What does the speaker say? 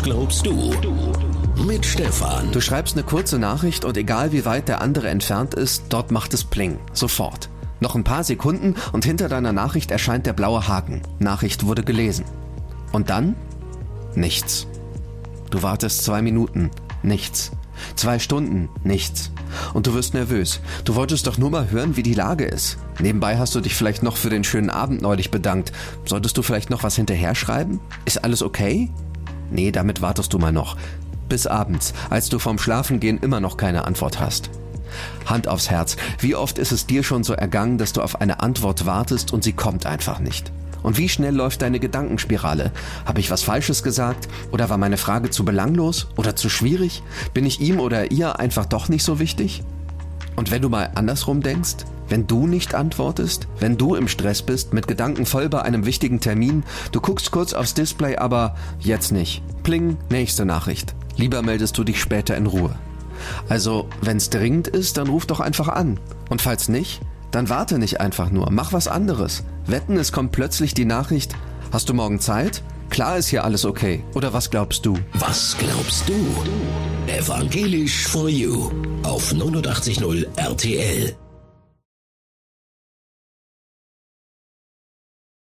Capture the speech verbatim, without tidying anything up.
glaubst du? Mit Stefan. Du schreibst eine kurze Nachricht und egal wie weit der andere entfernt ist, dort macht es Pling. Sofort. Noch ein paar Sekunden und hinter deiner Nachricht erscheint der blaue Haken. Nachricht wurde gelesen. Und dann? Nichts. Du wartest zwei Minuten. Nichts. Zwei Stunden. Nichts. Und du wirst nervös. Du wolltest doch nur mal hören, wie die Lage ist. Nebenbei hast du dich vielleicht noch für den schönen Abend neulich bedankt. Solltest du vielleicht noch was hinterher schreiben? Ist alles okay? Nee, damit wartest du mal noch. Bis abends, als du vorm Schlafengehen immer noch keine Antwort hast. Hand aufs Herz, wie oft ist es dir schon so ergangen, dass du auf eine Antwort wartest und sie kommt einfach nicht? Und wie schnell läuft deine Gedankenspirale? Habe ich was Falsches gesagt? Oder war meine Frage zu belanglos? Oder zu schwierig? Bin ich ihm oder ihr einfach doch nicht so wichtig? Und wenn du mal andersrum denkst, wenn du nicht antwortest, wenn du im Stress bist, mit Gedanken voll bei einem wichtigen Termin, du guckst kurz aufs Display, aber jetzt nicht. Pling, nächste Nachricht. Lieber meldest du dich später in Ruhe. Also, wenn's dringend ist, dann ruf doch einfach an. Und falls nicht, dann warte nicht einfach nur, mach was anderes. Wetten, es kommt plötzlich die Nachricht, hast du morgen Zeit? Klar ist hier alles okay. Oder was glaubst du? Was glaubst du? Evangelisch for You auf neunundachtzig Komma null R T L.